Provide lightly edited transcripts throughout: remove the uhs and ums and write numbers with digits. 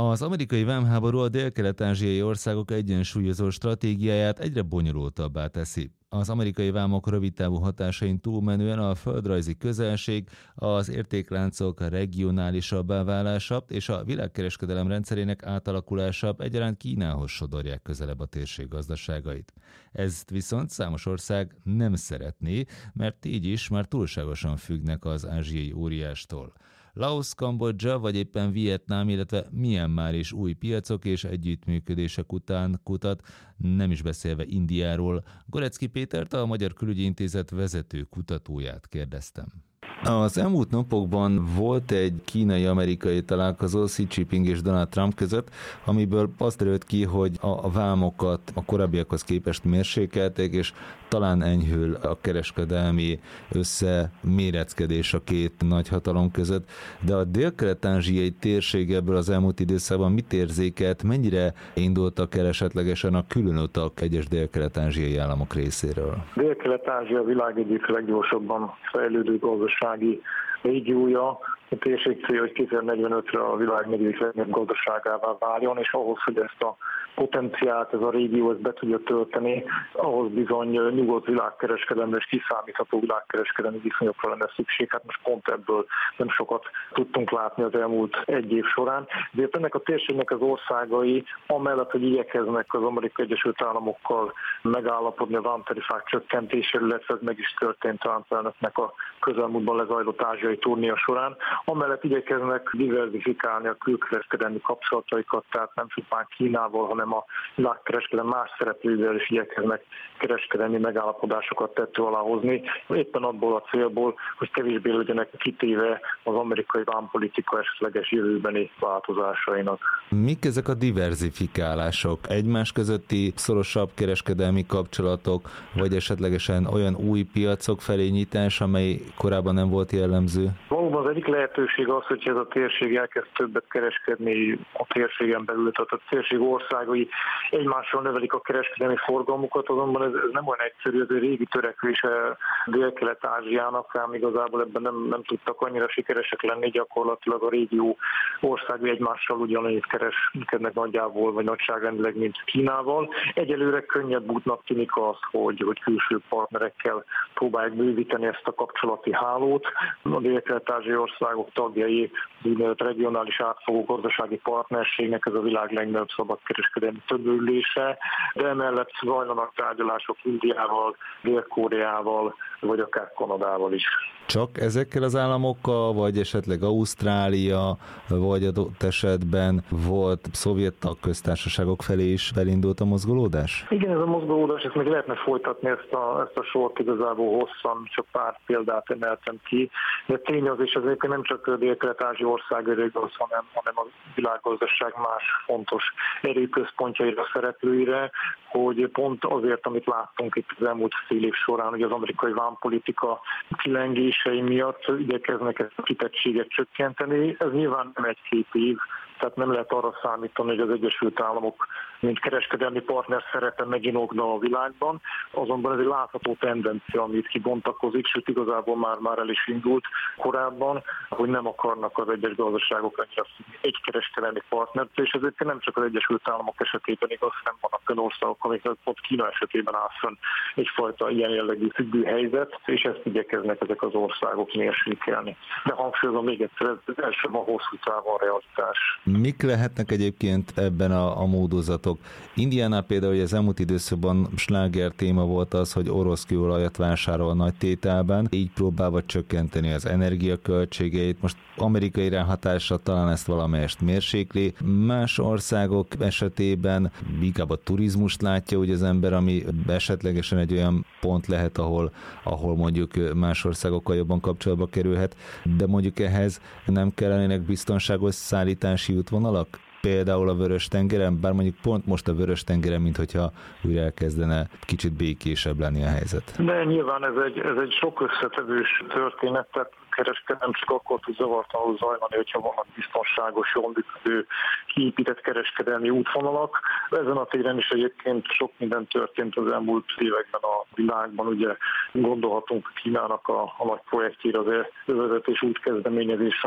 Az amerikai vámháború a dél-kelet-ázsiai országok egyensúlyozó stratégiáját egyre bonyolultabbá teszi. Az amerikai vámok rövidtávú hatásain túlmenően a földrajzi közelség, az értékláncok regionálisabbá válása és a világkereskedelem rendszerének átalakulása egyaránt Kínához sodorják közelebb a térség gazdaságait. Ezt viszont számos ország nem szeretné, mert így is már túlságosan függnek az ázsiai óriástól. Laosz, Kambodzsa vagy éppen Vietnám, illetve Myanmar is új piacok és együttműködések után kutat, nem is beszélve Indiáról. Gorecki Pétert, a Magyar Külügyi Intézet vezető kutatóját kérdeztem. Az elmúlt napokban volt egy kínai-amerikai találkozó Xi Jinping és Donald Trump között, amiből azt derült ki, hogy a vámokat a korábbiakhoz képest mérsékelték, és talán enyhül a kereskedelmi összeméreckedés a két nagyhatalom között, de a dél-kelet-ázsiai térség ebből az elmúlt időszakban mit érzékelt, mennyire indultak el esetlegesen a különutak egyes dél-kelet-ázsiai államok részéről? Dél-kelet-Ázsia a világ egyik leggyorsabban fejlődő gazdasági régiója. A térség célja, hogy 2045-re a világ negyedik legnagyobb gazdaságává váljon, és ahhoz, hogy ezt a potenciált ez a régió ezt be tudja tölteni, ahhoz bizony nyugodt világkereskedelemre és kiszámítható világkereskedelmi viszonyokra lenne szükség. Hát most pont ebből nem sokat tudtunk látni az elmúlt egy év során. Ezért ennek a térségnek az országai, amellett, hogy igyekeznek az Amerikai Egyesült Államokkal megállapodni a vámtarifák csökkentéséről, illetve ez meg is történt Trump elnöknek a közelmúltban lezajlott ázsiai turnéja során, amellett igyekeznek diverzifikálni a külkereskedelmi kapcsolataikat, tehát nem csupán Kínával, hanem a világkereskedelem más szereplőivel is igyekeznek kereskedelmi megállapodásokat tető alá hozni, éppen abból a célból, hogy kevésbé legyenek kitéve az amerikai vámpolitika esetleges jövőbeni változásainak. Mik ezek a diverzifikálások? Egymás közötti szorosabb kereskedelmi kapcsolatok, vagy esetlegesen olyan új piacok felé nyitás, amely korábban nem volt jellemző? Valóban az egyik lehetőség az, hogy ez a térség elkezd többet kereskedni a térségen belül, tehát a térség országai egymással növelik a kereskedelmi forgalmukat, azonban ez nem olyan egyszerű, ez egy régi törekvése Dél-Kelet-Ázsiának, ám igazából ebben nem tudtak annyira sikeresek lenni, gyakorlatilag a régió országai egymással ugyanannyit kereskednek nagyjából, vagy nagyságrendileg, mint Kínával. Egyelőre könnyebb útnak tűnik az, hogy külső partnerekkel próbálják bővíteni ezt a kapcsolati hálót. A dél-kelet-ázsiai országok tagjai az úgynevezett regionális átfogó gazdasági partnerségnek, ez a világ legnagyobb szabadkereskedelmi többülése, de emellett zajlanak tárgyalások Indiával, Dél-Koreával, vagy akár Kanadával is. Csak ezekkel az államokkal, vagy esetleg Ausztrália, vagy adott esetben volt szovjet tagköztársaságok felé is elindult a mozgolódás? Igen, ez a mozgolódás, ezt még lehetne folytatni ezt a sort igazából hosszan, csak pár példát emeltem ki. De tény az, és ezért nem csak a dél-kelet-ázsiai országairól, hanem a világgazdaság más fontos erőközpontjaira, szereplőire, hogy pont azért, amit láttunk itt az elmúlt fél év során, hogy az amerikai vámpolitika kilengései miatt igyekeznek ezt a kitettséget csökkenteni. Ez nyilván nem egy-két év, tehát nem lehet arra számítani, hogy az Egyesült Államok mint kereskedelmi partner szerepe meginogna a világban, azonban ez egy látható tendencia, amit kibontakozik, sőt igazából már el is indult korábban, hogy nem akarnak az egyes gazdaságok annyira egy kereskedelmi partnert, és ezért nem csak az Egyesült Államok esetében igaz, hanem vannak olyan országok, amiket pont Kína esetében áll fönn egyfajta ilyen jellegű függő helyzet, és ezt igyekeznek ezek az országok mérsékelni. De hangsúlyozom még egyszer, ez elsősorban a hosszú távon realitás. Mik lehetnek egyébként ebben a módozatok? Indiánál például az elmúlt időszakban sláger téma volt az, hogy orosz kőolajat vásárol nagy tételben, így próbálva csökkenteni az energiaköltségeit. Most amerikai ráhatásra talán ezt valamelyest mérsékli. Más országok esetében inkább a turizmust látja úgy az ember, ami esetlegesen egy olyan pont lehet, ahol mondjuk más országokkal jobban kapcsolatba kerülhet, de mondjuk ehhez nem kellenének biztonságos szállítási útvonalak? Például a Vörös-tengeren, bár mondjuk pont most a Vörös-tengeren, minthogyha újra elkezdene kicsit békésebb lenni a helyzet. De nyilván ez egy sok összetevős történet, tehát kereskedelem csak akkor tud zavartalanul zajlani, hogyha vannak biztonságos, jól működő, kiépített kereskedelmi útvonalak. Ezen a téren is egyébként sok minden történt az elmúlt években a világban. Ugye gondolhatunk Kínának a nagy projektjére, az övezetés útkezdeményezés, ami nagyon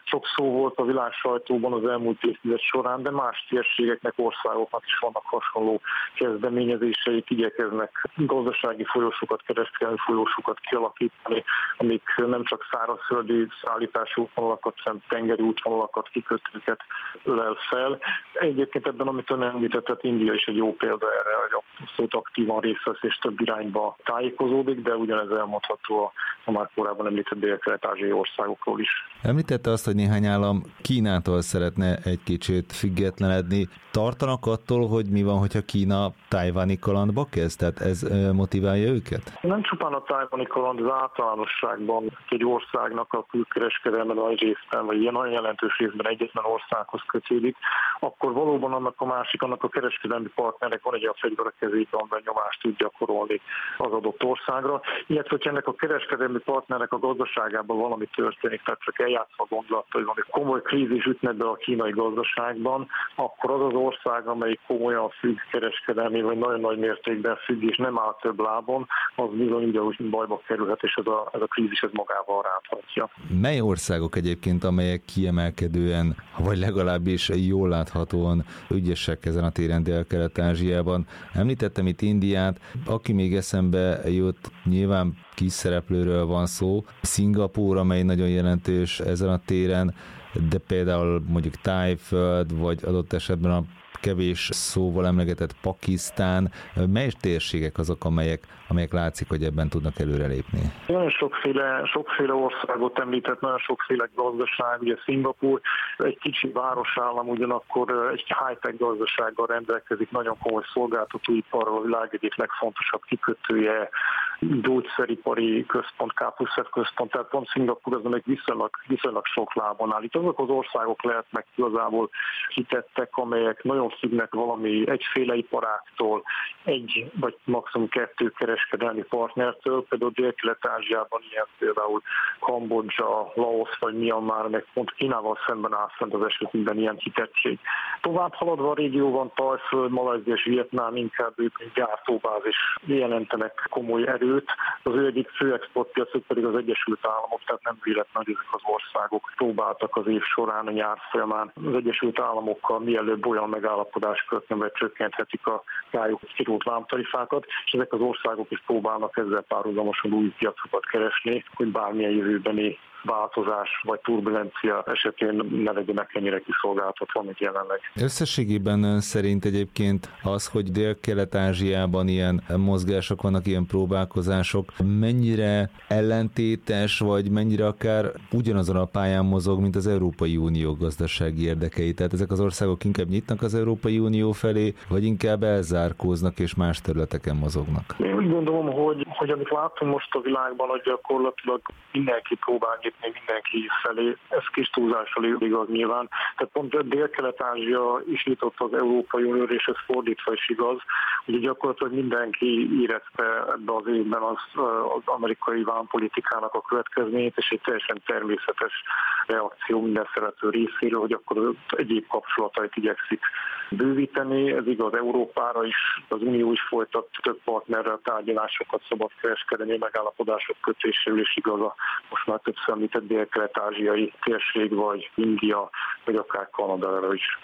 sok szó volt a világ sajtóban az elmúlt évtized során, de más térségeknek, országoknak is vannak hasonló kezdeményezéseik, igyekeznek gazdasági folyosókat, kereskedelmi folyosókat kialakítani, amik nem csak szárazföldi szállítási útvonalakat, hanem tengeri útvonalakat, kikötőket ölel fel. Egyébként ebben, amit ön említett, India is egy jó példa erre, hogy abszolút aktívan részt vesz és több irányba tájékozódik, de ugyanez elmondható a már korábban említett dél-kelet-ázsiai országokról is. Említette azt, hogy néhány állam Kínától szeretne egy kicsit függetlenedni. Tartanak attól, hogy mi van, hogyha Kína tájváni kalandba kezd? Tehát ez motiválja őket? Nem csupán a tájváni kaland, az általánosságban egy országnak a külkereskedelme nagy részben, vagy ilyen nagyon jelentős részben egyetlen országhoz kötődik, akkor valóban annak a kereskedelmi partnerek van egy a fegyver a kezében, amiben nyomást tud gyakorolni az adott országra. Illetve, hogy ennek a kereskedelmi partnernek a gazdaságában valami történik, tehát csak eljátszva gondolat, hogy valami komoly krízis ütne be a kínai gazdaságban, akkor az az ország, amelyik komolyan függ kereskedelmi, vagy nagyon nagy mértékben függ, és nem áll több lábon, az bizony úgy bajba kerülhet, és ez a krízis ez magával ráthatja. Mely országok egyébként, amelyek kiemelkedően, vagy legalábbis jól láthatóan ügyesek ezen a téren Dél-Kelet-Ázsiában? Említettem itt Indiát, aki még eszembe jut, nyilván kis szereplőről van szó. Szingapúr, amely nagyon jelentős ezen a téren, de például mondjuk Tájföld, vagy adott esetben a kevés szóval emlegetett Pakisztán. Mely térségek azok, amelyek látszik, hogy ebben tudnak előrelépni? Nagyon sokféle országot említett, nagyon sokféle gazdaság. Ugye Szingapúr egy kicsi városállam, ugyanakkor egy high-tech gazdasággal rendelkezik, nagyon komoly szolgáltatóiparral, a világ egyik legfontosabb kikötője, gyógyszeripari központ, káposztát központ, tehát pont Szingapúr az meg viszonylag sok lábon áll. Itt azok az országok lehetnek igazából hitettek, amelyek nagyon függnek valami egyféle iparáktól, egy vagy maximum kettő kereskedelmi partnertől, például Dél-Kelet-Ázsiában ilyen például Kambodzsa, Laosz vagy Myanmar, meg pont Kínával szemben áll fent az esetünkben ilyen hitettség. Tovább haladva a régióban Tajföld, Malajzia és Vietnám inkább ők gyártóbázis jelentenek komoly erőt. Az ő egyik fő exportpiacuk pedig az Egyesült Államok, tehát nem véletlen, hogy ezek az országok próbáltak az év során, a nyár folyamán az Egyesült Államokkal mielőbb olyan megállapodást kötni, vagy csökkenthetik a rájuk kirólt vámtarifákat, és ezek az országok is próbálnak ezzel párhuzamosan új piacokat keresni, hogy bármilyen jövőbeni változás vagy turbulencia esetén ne legyenek ennyire kiszolgáltatva, mint jelenleg. Összességében ön szerint egyébként az, hogy Dél-Kelet-Ázsiában ilyen mozgások vannak, ilyen próbálkozások, mennyire ellentétes, vagy mennyire akár ugyanazon a pályán mozog, mint az Európai Unió gazdasági érdekei? Tehát ezek az országok inkább nyitnak az Európai Unió felé, vagy inkább elzárkóznak és más területeken mozognak? Én úgy gondolom, hogy amit látunk most a világban, hogy gyakorlatilag mindenki próbál nyitni mindenki felé, ez kis túlzással igaz nyilván. Tehát pont Dél-Kelet-Ázsia is nyitott az Európai Unióra, és ez fordítva is igaz. Ugye gyakorlatilag mindenki érezte ebbe az évben az amerikai vámpolitikának a következményét, és egy teljesen természetes reakció minden szereplő részéről, hogy akkor az egyéb kapcsolatait igyekszik bővíteni. Ez igaz Európára is, az Unió is folytat több partnerrel tárgyalásokat, szabadkereskedelmi megállapodások kötéséről, és igaz a most már többször említett dél-kelet-ázsiai térség, vagy India, vagy akár Kanadára is.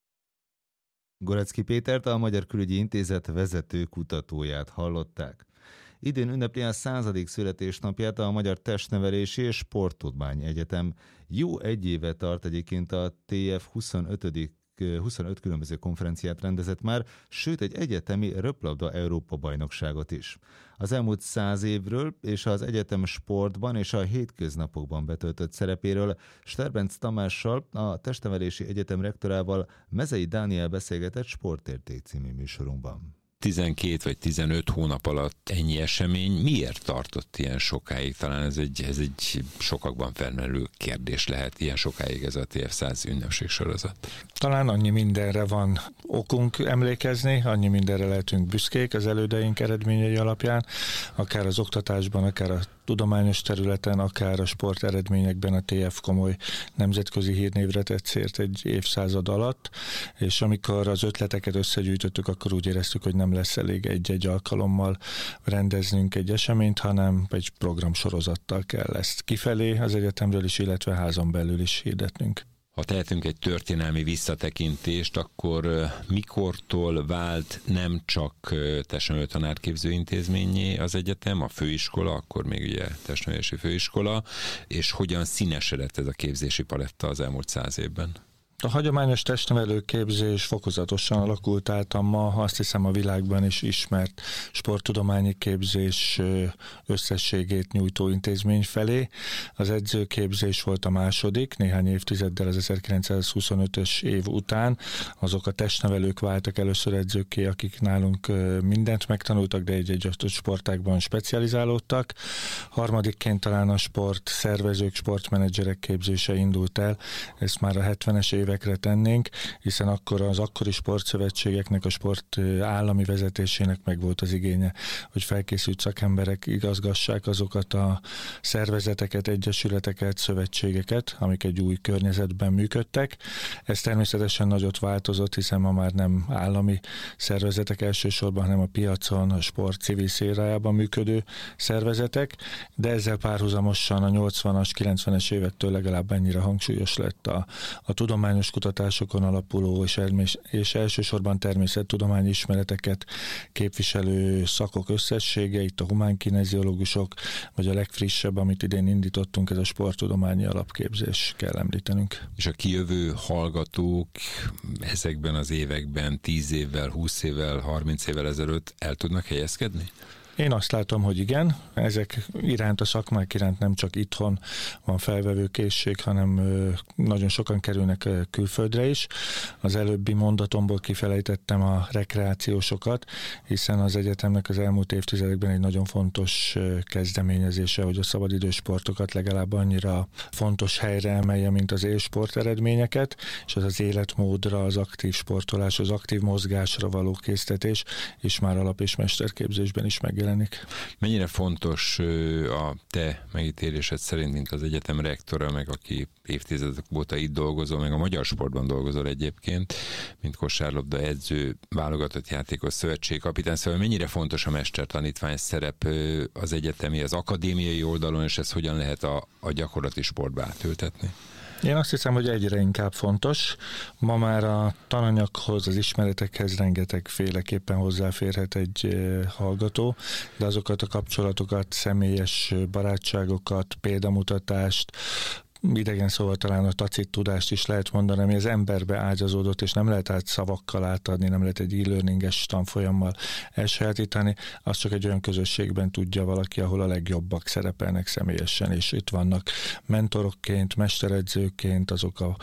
Gorecki Pétert, a Magyar Külügyi Intézet vezető kutatóját hallották. Idén ünnepli a 100. születésnapját a Magyar Testnevelési és Sporttudomány Egyetem. Jó egy éve tart egyébként a TF 25 különböző konferenciát rendezett már, sőt egy egyetemi röplabda Európa-bajnokságot is. Az elmúlt 100 évről és az egyetem sportban és a hétköznapokban betöltött szerepéről Sterbenc Tamással, a Testnevelési Egyetem rektorával, Mezei Dániel beszélgetett Sportérték című műsorunkban. 12 vagy 15 hónap alatt ennyi esemény miért tartott ilyen sokáig? Talán ez egy sokakban felmerülő kérdés lehet, ilyen sokáig ez a TF100 ünnepségsorozat. Talán annyi mindenre van okunk emlékezni, annyi mindenre lehetünk büszkék az elődeink eredményei alapján, akár az oktatásban, akár a tudományos területen, akár a sport eredményekben a TF komoly nemzetközi hírnévre tett szert egy évszázad alatt, és amikor az ötleteket összegyűjtöttük, akkor úgy éreztük, hogy nem lesz elég egy-egy alkalommal rendeznünk egy eseményt, hanem egy programsorozattal kell ezt kifelé az egyetemről is, illetve házon belül is hirdetnünk. Ha tehetünk egy történelmi visszatekintést, akkor mikortól vált nem csak testnevelő tanárképző intézménnyé az egyetem, a főiskola, akkor még ugye testnevelési főiskola, és hogyan színesedett ez a képzési paletta az elmúlt 100 évben? A hagyományos testnevelő képzés fokozatosan alakult át a ma, azt hiszem, a világban is ismert sporttudományi képzés összességét nyújtó intézmény felé. Az edzőképzés volt a második, néhány évtizeddel az 1925-ös év után. Azok a testnevelők váltak először edzőkké, akik nálunk mindent megtanultak, de egy-egy sportágban specializálódtak. Harmadikként talán a sport szervezők, sportmenedzserek képzése indult el. Ezt már a 70-es évekre tennénk, hiszen akkor az akkori sportszövetségeknek, a sport állami vezetésének meg volt az igénye, hogy felkészült szakemberek igazgassák azokat a szervezeteket, egyesületeket, szövetségeket, amik egy új környezetben működtek. Ez természetesen nagyot változott, hiszen ma már nem állami szervezetek elsősorban, hanem a piacon, a sport civil szférájában működő szervezetek, de ezzel párhuzamosan a 80-as, 90-es évektől legalább ennyire hangsúlyos lett a tudományos kutatásokon alapuló és elsősorban természettudományi ismereteket képviselő szakok összessége, itt a humánkineziológusok, vagy a legfrissebb, amit idén indítottunk, ez a sporttudományi alapképzés, kell említenünk. És a kijövő hallgatók ezekben az években 10 évvel, 20 évvel, 30 évvel ezelőtt el tudnak helyezkedni? Én azt látom, hogy igen, ezek iránt, a szakmák iránt nem csak itthon van felvevő készség, hanem nagyon sokan kerülnek külföldre is. Az előbbi mondatomból kifelejtettem a rekreációsokat, hiszen az egyetemnek az elmúlt évtizedekben egy nagyon fontos kezdeményezése, hogy a szabadidős sportokat legalább annyira fontos helyre emelje, mint az élsport eredményeket, és az életmódra, az aktív sportolás, az aktív mozgásra való késztetés, és már alap- és mesterképzésben is megjelenik. Mennyire fontos a te megítélésed szerint, mint az egyetem rektora, meg aki évtizedek óta itt dolgozol, meg a magyar sportban dolgozol egyébként, mint kosárlabda edző, válogatott játékos, szövetségkapitány, szóval mennyire fontos a mestertanítvány szerep az egyetemi, az akadémiai oldalon, és ezt hogyan lehet a gyakorlati sportba átültetni? Én azt hiszem, hogy egyre inkább fontos. Ma már a tananyaghoz, az ismeretekhez rengetegféleképpen hozzáférhet egy hallgató, de azokat a kapcsolatokat, személyes barátságokat, példamutatást, idegen szóval talán a tacit tudást is lehet mondani, ami az emberbe ágyazódott, és nem lehet szavakkal átadni, nem lehet egy e-learninges tanfolyammal elsajátítani, az csak egy olyan közösségben tudja valaki, ahol a legjobbak szerepelnek személyesen, és itt vannak mentorokként, mesteredzőként azok a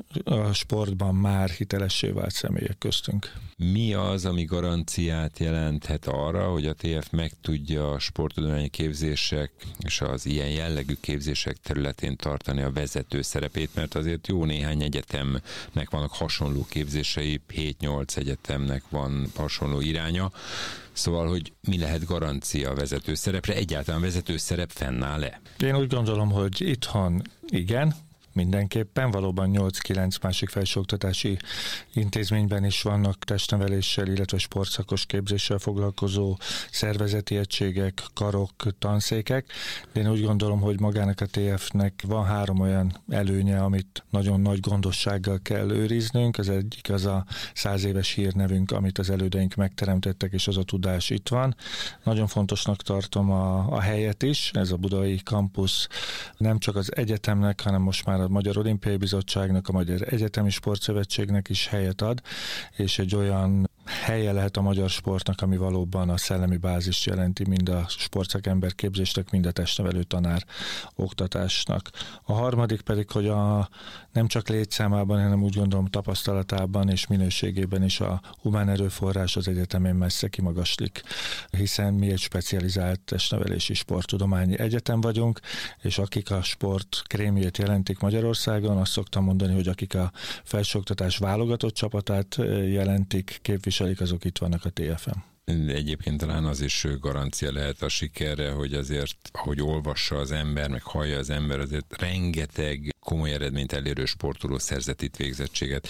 sportban már hitelessé vált személyek köztünk. Mi az, ami garanciát jelenthet arra, hogy a TF meg tudja a sporttudományi képzések és az ilyen jellegű képzések területén tartani a vezető szerepét, mert azért jó néhány egyetemnek vannak hasonló képzései, 7-8 egyetemnek van hasonló iránya, szóval, hogy mi lehet garancia a vezető szerepre, egyáltalán vezető szerep fennáll-e? Én úgy gondolom, hogy itthon igen, mindenképpen, valóban 8-9 másik felsőoktatási intézményben is vannak testneveléssel, illetve sportszakos képzéssel foglalkozó szervezeti egységek, karok, tanszékek. De én úgy gondolom, hogy magának a TF-nek van 3 olyan előnye, amit nagyon nagy gondossággal kell őriznünk. Az egyik az a 100 éves hírnevünk, amit az elődeink megteremtettek, és az a tudás itt van. Nagyon fontosnak tartom a helyet is, ez a budai kampusz nem csak az egyetemnek, hanem most már a Magyar Olimpiai Bizottságnak, a Magyar Egyetemi Sportszövetségnek is helyet ad, és egy olyan helye lehet a magyar sportnak, ami valóban a szellemi bázist jelenti, mind a sportszakember képzésnek, mind a testnevelő tanár oktatásnak. A harmadik pedig, hogy nem csak létszámában, hanem úgy gondolom tapasztalatában és minőségében is a humán erőforrás az egyetemen messze kimagaslik, hiszen mi egy specializált testnevelési sporttudományi egyetem vagyunk, és akik a sport krémjét jelentik Magyarországon, azt szoktam mondani, hogy akik a felsőoktatás válogatott csapatát jelentik, képviselik, azok itt vannak a TF-en. Egyébként talán az is garancia lehet a sikerre, hogy azért, ahogy olvassa az ember, meg hallja az ember, azért rengeteg komoly eredményt elérő sportoló szerzett itt végzettséget.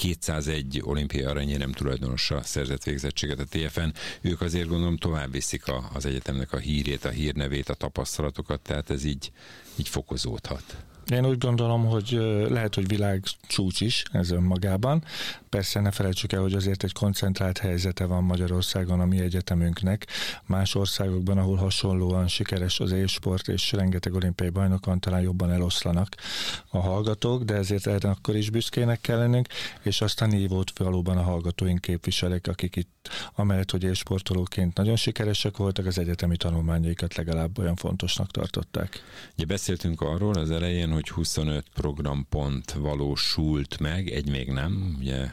201 olimpiai aranyérem tulajdonosa szerzett végzettséget a TF-en. Ők azért gondolom tovább viszik az egyetemnek a hírét, a hírnevét, a tapasztalatokat, tehát ez így fokozódhat. Én úgy gondolom, hogy lehet, hogy világ csúcs is ez önmagában. Persze ne felejtsük el, hogy azért egy koncentrált helyzete van Magyarországon a mi egyetemünknek. Más országokban, ahol hasonlóan sikeres az e-sport és rengeteg olimpiai bajnok van, talán jobban eloszlanak a hallgatók, de ezért erre akkor is büszkének kell lennünk, és azt a nívót valóban a hallgatóink képviselik, akik itt amellett, hogy e-sportolóként nagyon sikeresek voltak, az egyetemi tanulmányaikat legalább olyan fontosnak tartották. Ugye beszéltünk arról az elején, hogy 25 programpont valósult meg, egy még nem, ugye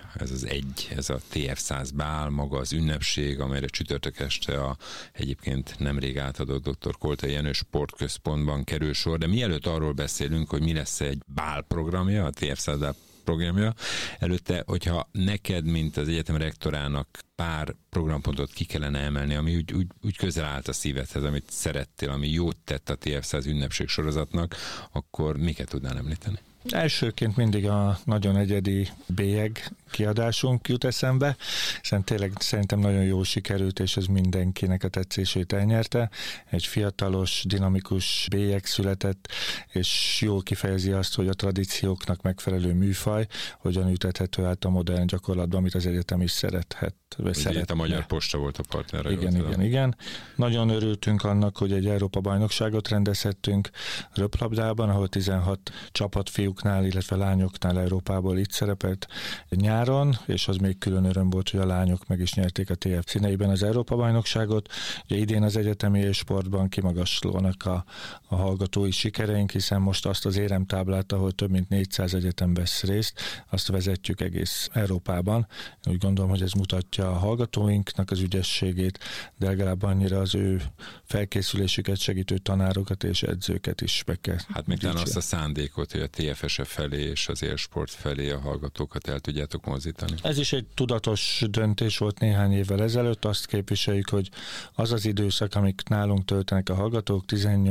ez a TF100 bál, maga az ünnepség, amelyre csütörtök este egyébként nemrég átadott dr. Koltai Jenő sportközpontban kerül sor, de mielőtt arról beszélünk, hogy mi lesz egy bál programja, a TF100 bál programja, előtte, hogyha neked, mint az egyetem rektorának pár programpontot ki kellene emelni, ami úgy közel állt a szívedhez, amit szerettél, ami jót tett a TF100 ünnepség sorozatnak, akkor miket tudnál említeni? Elsőként mindig a nagyon egyedi bélyeg kiadásunk jut eszembe, hiszen tényleg szerintem nagyon jó sikerült, és ez mindenkinek a tetszését elnyerte. Egy fiatalos, dinamikus bélyeg született, és jól kifejezi azt, hogy a tradícióknak megfelelő műfaj, hogyan ültethető át a modern gyakorlatban, amit az egyetem is szerethet. A Magyar Posta volt a partner. Igen. Nagyon örültünk annak, hogy egy Európa-bajnokságot rendezhettünk röplabdában, ahol 16 csapat fiúknál, illetve lányoknál Európából itt szerepelt nyáron, és az még külön öröm volt, hogy a lányok meg is nyerték a TF színeiben az Európa-bajnokságot. Ugye idén az egyetemi és sportban kimagaslónak a hallgatói sikereink, hiszen most azt az éremtáblát, ahol több mint 400 egyetem vesz részt, azt vezetjük egész Európában. Úgy gondolom, hogy ez mutatja a hallgatóinknak az ügyességét, de legalább annyira az ő felkészülésüket segítő tanárokat és edzőket is be kell. Hát még talán azt a szándékot, hogy a TFS felé és az élsport felé a hallgatókat el tudjátok mozdítani. Ez is egy tudatos döntés volt néhány évvel ezelőtt. Azt képviseljük, hogy az az időszak, amik nálunk töltenek a hallgatók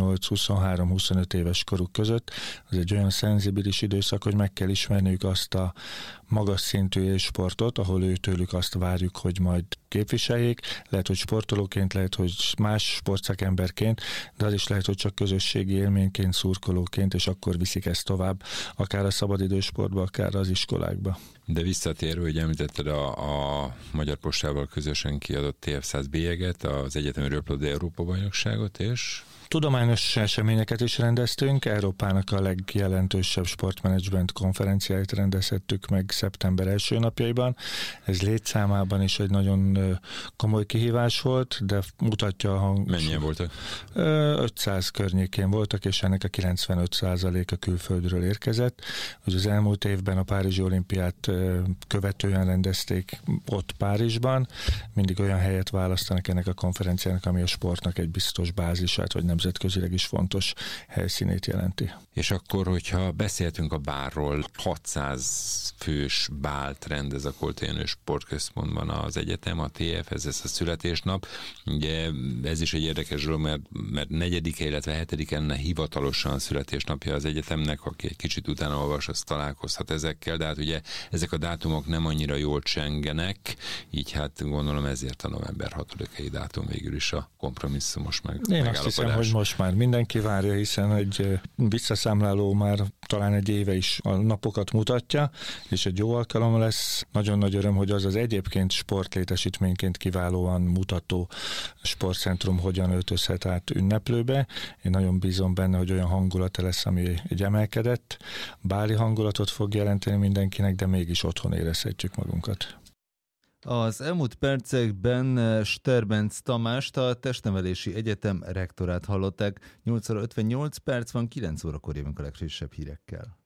18-23-25 éves koruk között, az egy olyan szenzibilis időszak, hogy meg kell ismerniük azt a magas szintű sportot, ahol őtőlük azt várjuk, hogy majd képviseljék. Lehet, hogy sportolóként, lehet, hogy más sportszakemberként, de az is lehet, hogy csak közösségi élményként, szurkolóként, és akkor viszik ezt tovább, akár a szabadidősportba, akár az iskolákba. De visszatérő, hogy említetted a Magyar Postával közösen kiadott TF100 bélyeget, az egyetemi röplabda Európa-bajnokságot, és tudományos eseményeket is rendeztünk, Európának a legjelentősebb sportmenedzsment konferenciáit rendezhettük meg szeptember első napjaiban. Ez létszámában is egy nagyon komoly kihívás volt, de mutatja a mennyien voltak? 500 környékén voltak, és ennek a 95%-a külföldről érkezett. Hogy az elmúlt évben a Párizsi olimpiát követően rendezték ott Párizsban. Mindig olyan helyet választanak ennek a konferenciának, ami a sportnak egy biztos bázisát, vagy nemzetközileg is fontos helyszínét jelenti. És akkor, hogyha beszéltünk a bálról, 600 fős bált rendez a Koltai Jenő sportközpontban az egyetem, a TF, ez a születésnap. Ugye ez is egy érdekes dolog, mert 4. illetve 7. lenne hivatalosan születésnapja az egyetemnek, aki egy kicsit utána olvas, az találkozhat ezekkel, de hát ugye ezek a dátumok nem annyira jól csengenek, így hát gondolom ezért a november 6-ai dátum végül is a kompromisszumos Én azt hiszem, hogy most már mindenki várja, hiszen egy visszaszámláló már talán egy éve is a napokat mutatja, és egy jó alkalom lesz. Nagyon nagy öröm, hogy az egyébként sportlétesítményként kiválóan mutató sportcentrum hogyan öltözhet át ünneplőbe. Én nagyon bízom benne, hogy olyan hangulata lesz, ami egy emelkedett báli hangulatot fog jelenteni mindenkinek, de mégis otthon érezhetjük magunkat. Az elmúlt percekben Sterbenc Tamást, a Testnevelési Egyetem rektorát hallották. 8 óra 58 perc van, 9 órakor jövünk a legfrissebb hírekkel.